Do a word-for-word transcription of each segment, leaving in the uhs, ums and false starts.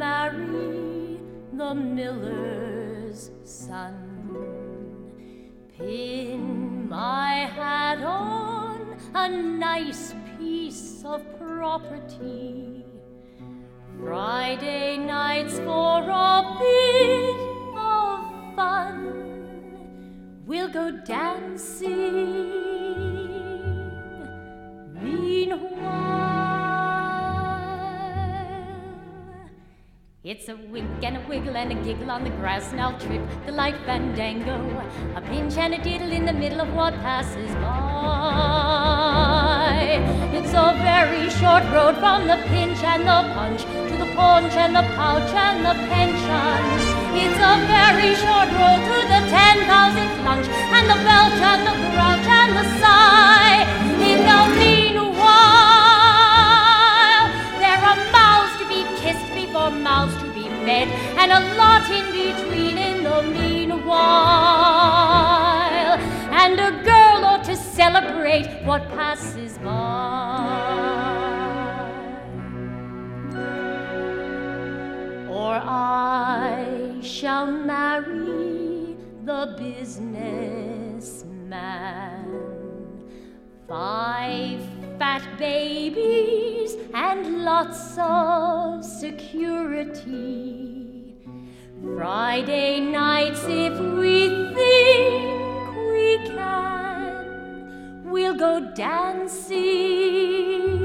marry the miller's son. Pin my hat on a nice piece of property. Friday nights for a bit of fun. We'll go dancing. It's a wink and a wiggle and a giggle on the grass, and I'll trip the light fandango, a pinch and a diddle in the middle of what passes by. It's a very short road from the pinch and the punch to the paunch and the pouch and the pension. It's a very short road to the ten thousandth lunch and the belch and the grouch and the sigh. In the meanwhile, there are mouths to be kissed before mouths to be fed, and a lot in between in the meanwhile. And a girl ought to celebrate what passes by, or I shall marry the businessman. Five fat babies and lots of security. Friday nights, if we think we can, we'll go dancing.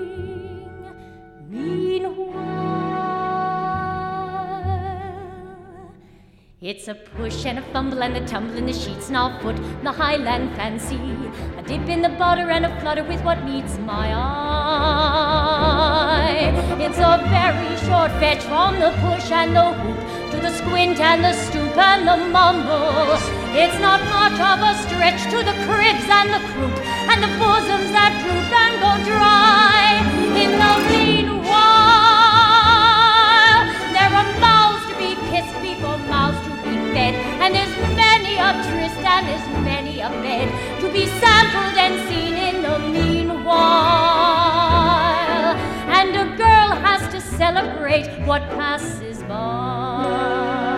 Meanwhile, it's a push and a fumble and a tumble in the sheets, and I'll foot the Highland fancy, a dip in the butter and a flutter with what meets my eye. It's a very short fetch from the push and the hoop to the squint and the stoop and the mumble. It's not much of a stretch to the cribs and the croup and the bosoms that droop and go dry. In the meanwhile, there are mouths to be kissed before mouths to be fed, and there's many a tryst and there's many a bed to be sampled and seen in the meanwhile. And a girl has to celebrate what passes by,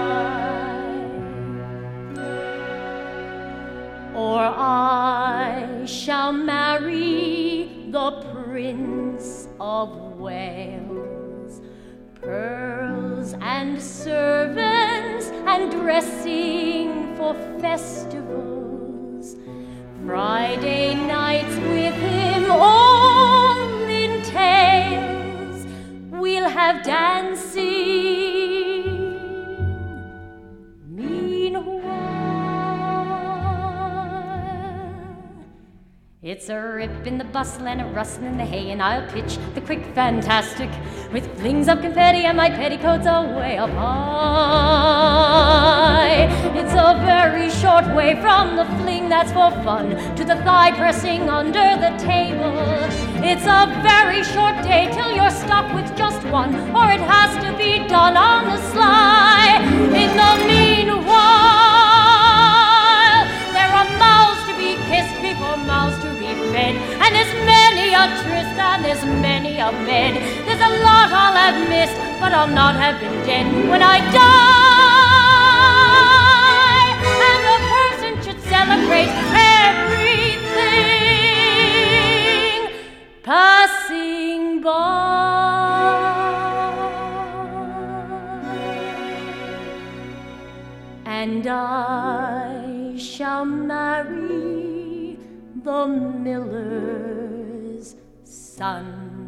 or I shall marry the Prince of Wales. Pearls and servants and dressing for festivals. Friday nights with him all in tails. We'll have dancing. Meanwhile, it's a rip in the bustle and a rustle in the hay, and I'll pitch the quick fantastic with flings of confetti and my petticoats away up high. It's a very short way from the fling that's for fun to the thigh pressing under the table. It's a very short day till you're stuck with just one, or it has to be done on the sly. In the meanwhile, there are mouths to be kissed before mouths to be fed, and there's many a tryst and there's many a bed. There's a lot I'll have missed, but I'll not have been dead when I die. And a person should celebrate everything passing by. And I shall marry the miller's son.